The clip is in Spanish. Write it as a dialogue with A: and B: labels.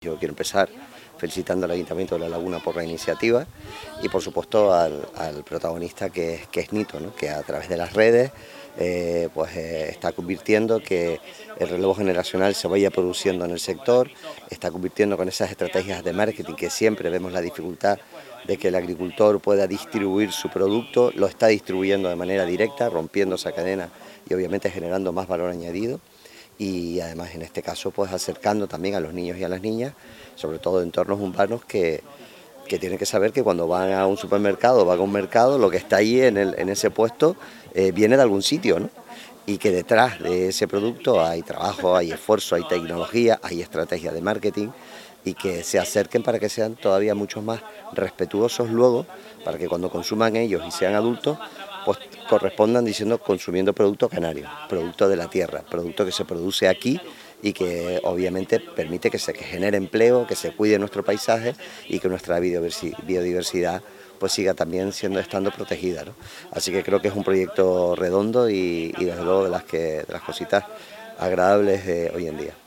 A: Yo quiero empezar felicitando al Ayuntamiento de La Laguna por la iniciativa y por supuesto al protagonista que es Nito, ¿no? Que a través de las redes está convirtiendo que el relevo generacional se vaya produciendo en el sector, está convirtiendo con esas estrategias de marketing que siempre vemos la dificultad de que el agricultor pueda distribuir su producto, lo está distribuyendo de manera directa, rompiendo esa cadena y obviamente generando más valor añadido. Y además en este caso pues acercando también a los niños y a las niñas, sobre todo de entornos urbanos que tienen que saber que cuando van a un supermercado o van a un mercado, lo que está ahí en ese puesto viene de algún sitio, ¿no? Y que detrás de ese producto hay trabajo, hay esfuerzo, hay tecnología, hay estrategia de marketing y que se acerquen para que sean todavía mucho más respetuosos luego, para que cuando consuman ellos y sean adultos, pues correspondan diciendo consumiendo producto canario, producto de la tierra, producto que se produce aquí y que obviamente permite que se genere empleo, que se cuide nuestro paisaje y que nuestra biodiversidad pues siga también estando protegida, ¿no? Así que creo que es un proyecto redondo y desde luego de las cositas agradables de hoy en día.